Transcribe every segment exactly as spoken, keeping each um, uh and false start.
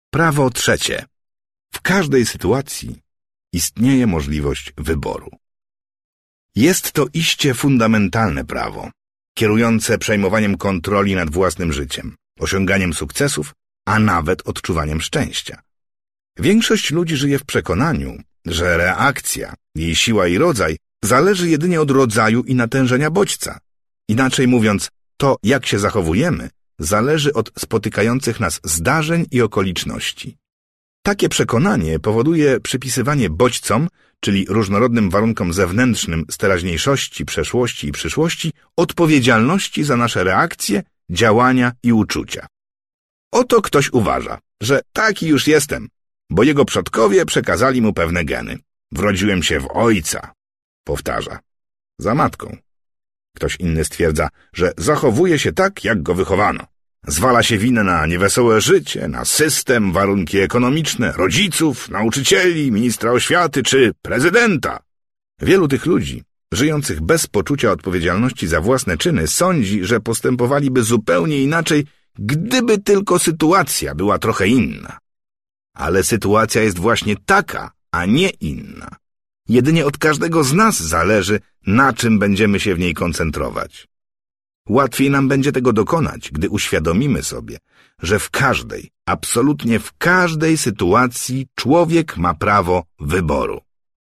Prawo trzecie. W każdej sytuacji istnieje możliwość wyboru. Jest to iście fundamentalne prawo, kierujące przejmowaniem kontroli nad własnym życiem, osiąganiem sukcesów, a nawet odczuwaniem szczęścia. Większość ludzi żyje w przekonaniu, że reakcja, jej siła i rodzaj zależy jedynie od rodzaju i natężenia bodźca. Inaczej mówiąc, to, jak się zachowujemy, zależy od spotykających nas zdarzeń i okoliczności. Takie przekonanie powoduje przypisywanie bodźcom, czyli różnorodnym warunkom zewnętrznym z teraźniejszości, przeszłości i przyszłości, odpowiedzialności za nasze reakcje, działania i uczucia. Oto ktoś uważa, że taki już jestem, bo jego przodkowie przekazali mu pewne geny. Wrodziłem się w ojca, powtarza, za matką. Ktoś inny stwierdza, że zachowuje się tak, jak go wychowano. Zwala się winę na niewesołe życie, na system, warunki ekonomiczne, rodziców, nauczycieli, ministra oświaty czy prezydenta. Wielu tych ludzi, żyjących bez poczucia odpowiedzialności za własne czyny, sądzi, że postępowaliby zupełnie inaczej, gdyby tylko sytuacja była trochę inna. Ale sytuacja jest właśnie taka, a nie inna. Jedynie od każdego z nas zależy, na czym będziemy się w niej koncentrować. Łatwiej nam będzie tego dokonać, gdy uświadomimy sobie, że w każdej, absolutnie w każdej sytuacji człowiek ma prawo wyboru.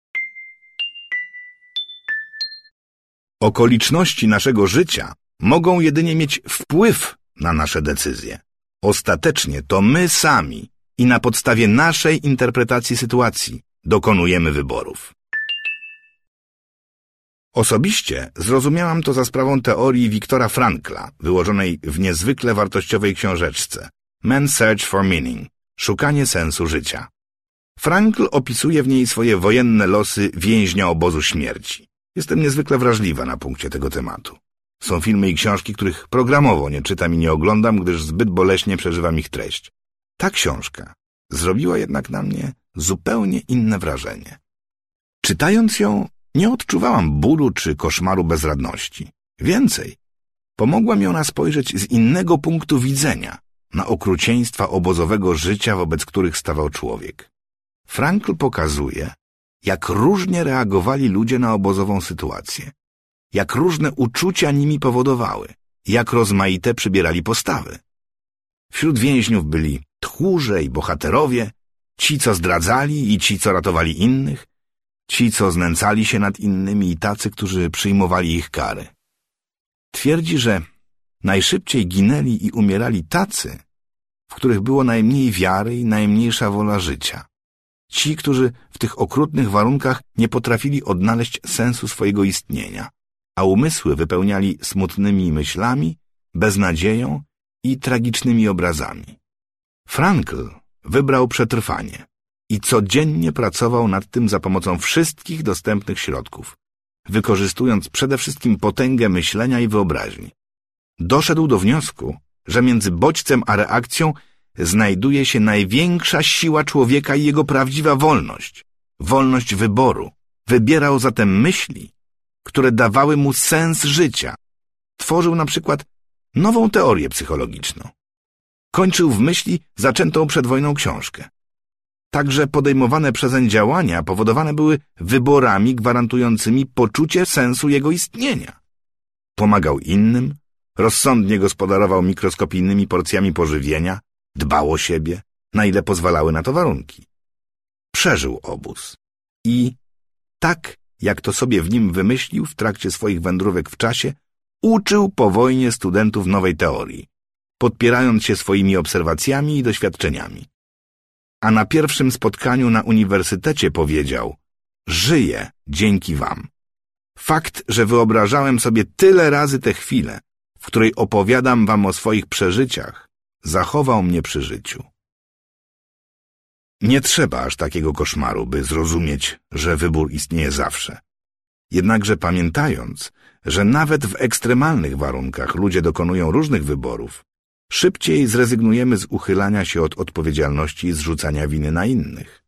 Okoliczności naszego życia mogą jedynie mieć wpływ na nasze decyzje. Ostatecznie to my sami i na podstawie naszej interpretacji sytuacji dokonujemy wyborów. Osobiście zrozumiałam to za sprawą teorii Wiktora Frankla, wyłożonej w niezwykle wartościowej książeczce Man's Search for Meaning – Szukanie sensu życia. Frankl opisuje w niej swoje wojenne losy więźnia obozu śmierci. Jestem niezwykle wrażliwa na punkcie tego tematu. Są filmy i książki, których programowo nie czytam i nie oglądam, gdyż zbyt boleśnie przeżywam ich treść. Ta książka zrobiła jednak na mnie zupełnie inne wrażenie. Czytając ją, nie odczuwałam bólu czy koszmaru bezradności. Więcej, pomogła mi ona spojrzeć z innego punktu widzenia na okrucieństwa obozowego życia, wobec których stawał człowiek. Frankl pokazuje, jak różnie reagowali ludzie na obozową sytuację, jak różne uczucia nimi powodowały, jak rozmaite przybierali postawy. Wśród więźniów byli tchórze i bohaterowie, ci, co zdradzali i ci, co ratowali innych, ci, co znęcali się nad innymi i tacy, którzy przyjmowali ich kary. Twierdzi, że najszybciej ginęli i umierali tacy, w których było najmniej wiary i najmniejsza wola życia. Ci, którzy w tych okrutnych warunkach nie potrafili odnaleźć sensu swojego istnienia, a umysły wypełniali smutnymi myślami, beznadzieją i tragicznymi obrazami. Frankl wybrał przetrwanie i codziennie pracował nad tym za pomocą wszystkich dostępnych środków, wykorzystując przede wszystkim potęgę myślenia i wyobraźni. Doszedł do wniosku, że między bodźcem a reakcją znajduje się największa siła człowieka i jego prawdziwa wolność, wolność wyboru. Wybierał zatem myśli, które dawały mu sens życia. Tworzył na przykład nową teorię psychologiczną. Kończył w myśli zaczętą przed wojną książkę. Także podejmowane przezeń działania powodowane były wyborami gwarantującymi poczucie sensu jego istnienia. Pomagał innym, rozsądnie gospodarował mikroskopijnymi porcjami pożywienia, dbał o siebie, na ile pozwalały na to warunki. Przeżył obóz i, tak jak to sobie w nim wymyślił w trakcie swoich wędrówek w czasie, uczył po wojnie studentów nowej teorii, podpierając się swoimi obserwacjami i doświadczeniami. A na pierwszym spotkaniu na uniwersytecie powiedział: żyję dzięki wam. Fakt, że wyobrażałem sobie tyle razy tę chwilę, w której opowiadam wam o swoich przeżyciach, zachował mnie przy życiu. Nie trzeba aż takiego koszmaru, by zrozumieć, że wybór istnieje zawsze. Jednakże pamiętając, że nawet w ekstremalnych warunkach ludzie dokonują różnych wyborów, szybciej zrezygnujemy z uchylania się od odpowiedzialności i zrzucania winy na innych.